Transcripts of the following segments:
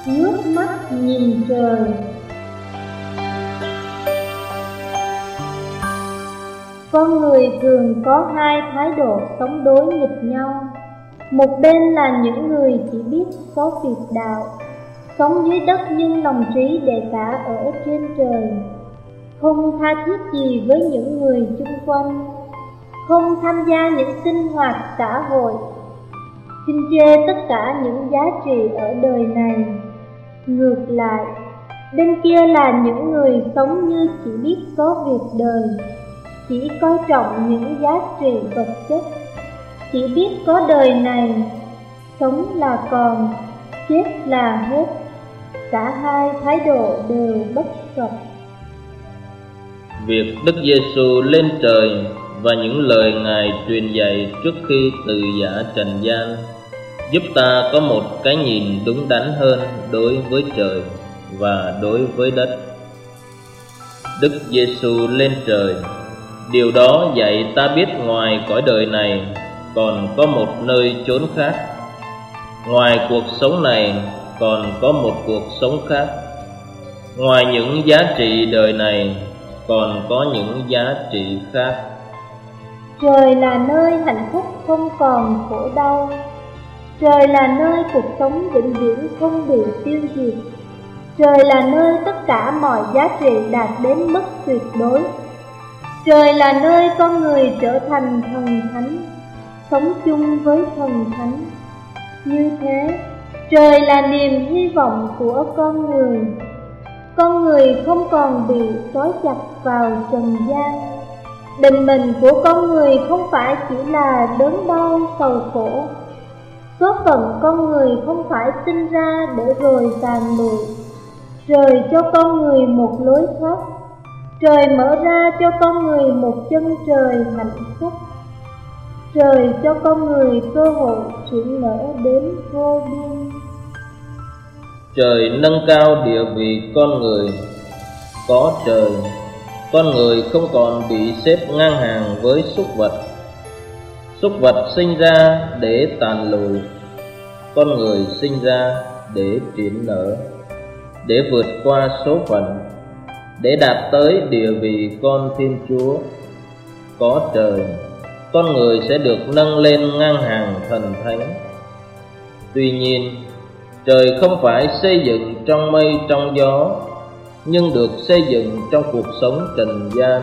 ngước mắt nhìn trời. Con người thường có hai thái độ sống đối nghịch nhau. Một bên là những người chỉ biết có việc đạo, sống dưới đất nhưng lòng trí để cả ở trên trời, không tha thiết gì với những người chung quanh, không tham gia những sinh hoạt xã hội, khinh chê tất cả những giá trị ở đời này. Ngược lại, bên kia là những người sống như chỉ biết có việc đời, chỉ coi trọng những giá trị vật chất, chỉ biết có đời này, sống là còn, chết là hết. Cả hai thái độ đều bất cập. Việc Đức Giêsu lên trời và những lời Ngài truyền dạy trước khi từ giã trần gian giúp ta có một cái nhìn đúng đắn hơn đối với trời và đối với đất. Đức Giêsu lên trời, điều đó dạy ta biết ngoài cõi đời này còn có một nơi chốn khác. Ngoài cuộc sống này còn có một cuộc sống khác. Ngoài những giá trị đời này còn có những giá trị khác. Trời là nơi hạnh phúc không còn khổ đau. Trời là nơi cuộc sống vĩnh viễn không bị tiêu diệt. Trời là nơi tất cả mọi giá trị đạt đến mức tuyệt đối. Trời là nơi con người trở thành thần thánh, sống chung với thần thánh. Như thế, trời là niềm hy vọng của con người. Con người không còn bị trói chặt vào trần gian. Định mệnh của con người không phải chỉ là đớn đau sầu khổ. Số phận con người không phải sinh ra để rồi tàn lụi. Trời cho con người một lối thoát. Trời mở ra cho con người một chân trời hạnh phúc. Trời cho con người cơ hội chuyển nở đến vô biên. Trời nâng cao địa vị con người. Có trời, con người không còn bị xếp ngang hàng với súc vật. Súc vật sinh ra để tàn lụi, con người sinh ra để triển nở, để vượt qua số phận, để đạt tới địa vị con Thiên Chúa. Có trời, con người sẽ được nâng lên ngang hàng thần thánh. Tuy nhiên, trời không phải xây dựng trong mây trong gió, nhưng được xây dựng trong cuộc sống trần gian.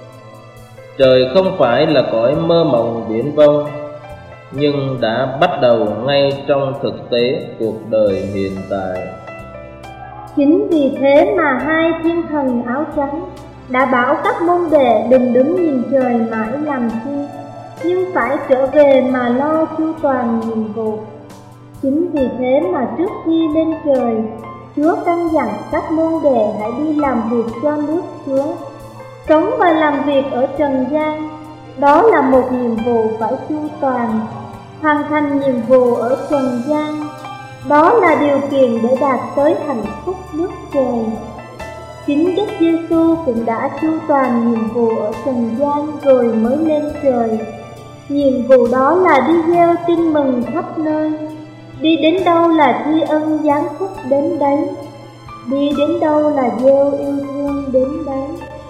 Trời không phải là cõi mơ mộng viển vông, nhưng đã bắt đầu ngay trong thực tế cuộc đời hiện tại. Chính vì thế mà hai thiên thần áo trắng đã bảo các môn đệ đừng đứng nhìn trời mãi làm chi, nhưng phải trở về mà lo chu toàn nhiệm vụ. Chính vì thế mà trước khi lên trời, Chúa căn dặn các môn đệ hãy đi làm việc cho nước Chúa. Sống và làm việc ở trần gian, đó là một nhiệm vụ phải chu toàn. Hoàn thành nhiệm vụ ở trần gian, đó là điều kiện để đạt tới hạnh phúc nước trời. Chính Đức Giêsu cũng đã chu toàn nhiệm vụ ở trần gian rồi mới lên trời. Nhiệm vụ đó là đi gieo tin mừng khắp nơi. Đi đến đâu là thi ân giáng phúc đến đấy. Đi đến đâu là gieo yêu thương đến đấy.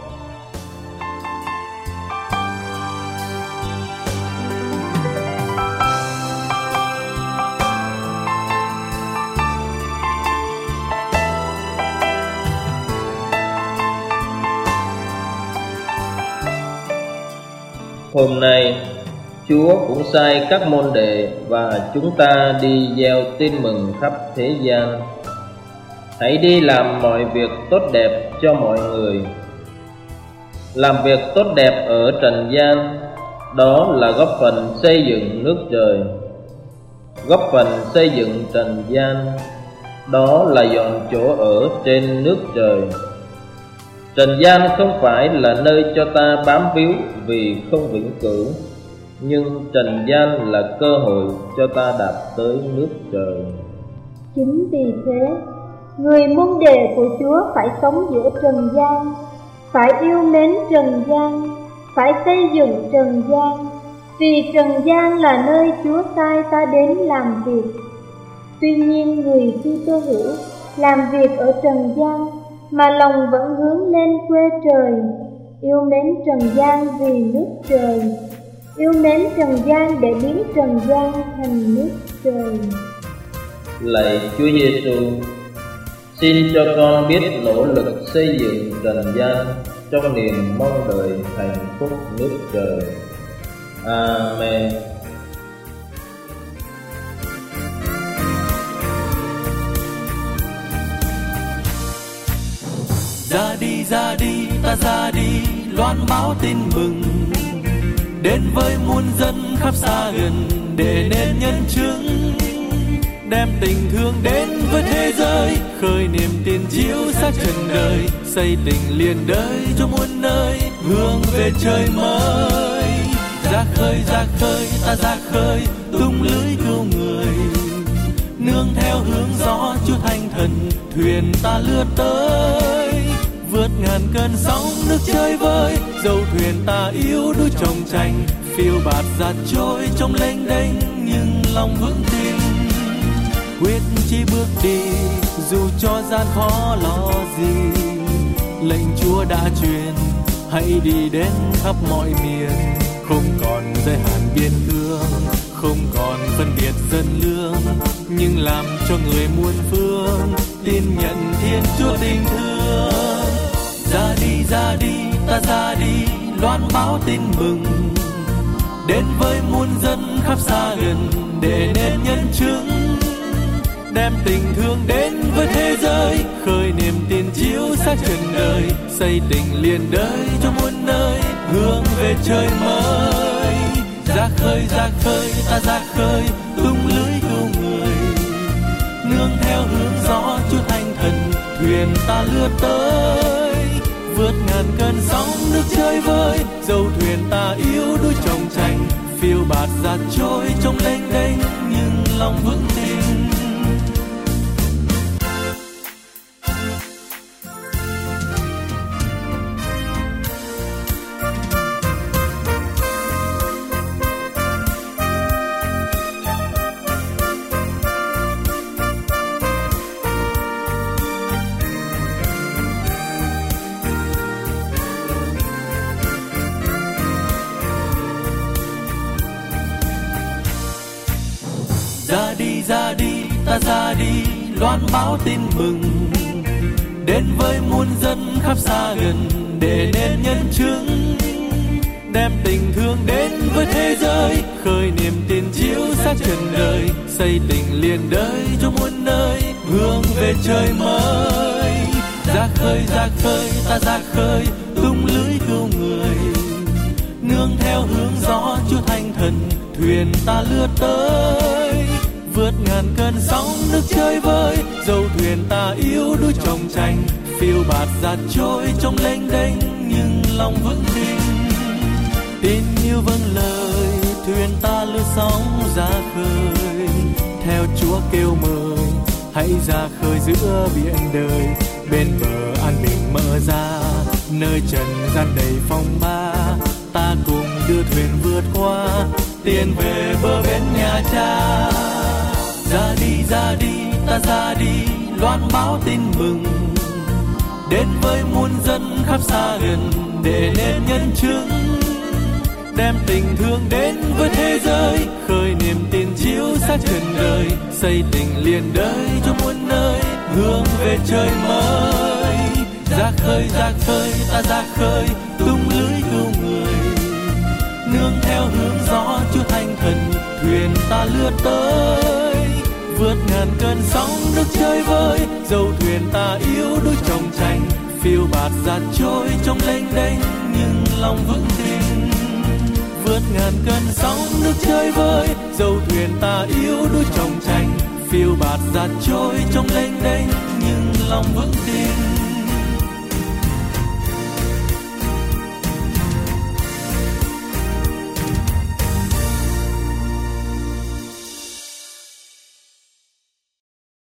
Hôm nay, Chúa cũng sai các môn đệ và chúng ta đi gieo tin mừng khắp thế gian. Hãy đi làm mọi việc tốt đẹp cho mọi người. Làm việc tốt đẹp ở trần gian, đó là góp phần xây dựng nước trời. Góp phần xây dựng trần gian, đó là dọn chỗ ở trên nước trời. Trần gian không phải là nơi cho ta bám víu vì không vĩnh cửu, nhưng trần gian là cơ hội cho ta đạt tới nước trời. Chính vì thế, người môn đệ của Chúa phải sống giữa trần gian, phải yêu mến trần gian, phải xây dựng trần gian, vì trần gian là nơi Chúa sai ta đến làm việc. Tuy nhiên, người Kitô hữu làm việc ở trần gian, mà lòng vẫn hướng lên quê trời. Yêu mến trần gian vì nước trời, yêu mến trần gian để biến trần gian thành nước trời. Lạy Chúa Giêsu, xin cho con biết nỗ lực xây dựng trần gian trong niềm mong đợi hạnh phúc nước trời. Amen. Ra đi, ta ra đi, loan báo tin mừng, đến với muôn dân khắp xa gần, để nên nhân chứng, đem tình thương đến với thế giới, khơi niềm tin chiếu sáng trần đời, xây tình liền đời cho muôn nơi, hướng về trời mới. Ra khơi, ta ra khơi, tung lưới cứu người, nương theo hướng gió Chúa Thánh Thần, thuyền ta lướt tới, vượt ngàn cơn sóng nước chơi vơi, dầu thuyền ta yếu đuối trồng tranh, phiêu bạt giạt trôi trong lênh đênh, nhưng lòng vững tin, quyết chí bước đi dù cho gian khó lo gì. Lệnh Chúa đã truyền, hãy đi đến khắp mọi miền, không còn giới hạn biên cương, không còn phân biệt dân lương, nhưng làm cho người muôn phương tin nhận Thiên Chúa tình thương. Ra đi, ta ra đi, loan báo tin mừng, đến với muôn dân khắp xa gần, để nên nhân chứng, đem tình thương đến với thế giới, khơi niềm tin chiếu sáng trần đời, xây tình liền đời cho muôn nơi, hướng về trời mới. Ra khơi, ta ra khơi, tung lưới cứu người, nương theo hướng gió Chúa Thánh Thần, thuyền ta lướt tới, vượt ngàn cơn sóng nước chơi vơi, dầu thuyền ta yếu đuối trồng tranh, phiêu bạt giạt trôi trong lênh đênh, nhưng lòng vững tin. Ra đi, ta ra đi, loan báo tin mừng, đến với muôn dân khắp xa gần, để nên nhân chứng, đem tình thương đến với thế giới, khơi niềm tin chiếu sáng trần đời, xây tình liền đời cho muôn nơi, hướng về trời mới. Ra khơi, ta ra khơi, tung lưới cứu người, nương theo hướng gió Chúa Thánh Thần, thuyền ta lướt tới, vượt ngàn cơn sóng nước chơi vơi, dầu thuyền ta yếu đuối trồng tranh, phiêu bạt giạt trôi trong lênh đênh, nhưng lòng vững tin. Tin yêu vâng lời, thuyền ta lướt sóng ra khơi, theo Chúa kêu mời, hãy ra khơi giữa biển đời, bên bờ an bình mở ra, nơi trần gian đầy phong ba, ta cùng đưa thuyền vượt qua, tiến về bờ bên nhà Cha. Ra đi, ta ra đi, loan báo tin mừng, đến với muôn dân khắp xa gần, để nên nhân chứng, đem tình thương đến với thế giới, khơi niềm tin chiếu sáng trần đời, xây tình liền đời cho muôn nơi, hướng về trời mới. Ra khơi, ta ra khơi, tung lưới cứu người, nương theo hướng gió Chúa Thánh Thần, thuyền ta lướt tới, vượt ngàn cơn sóng nước chơi vơi, dầu thuyền ta yếu đuối trồng tranh, phiêu bạt giạt trôi trong lênh đênh, nhưng lòng vững tin. Vượt ngàn cơn sóng nước chơi vơi, dầu thuyền ta yếu đuối trồng tranh, phiêu bạt giạt trôi trong lênh đênh, nhưng lòng vững tin.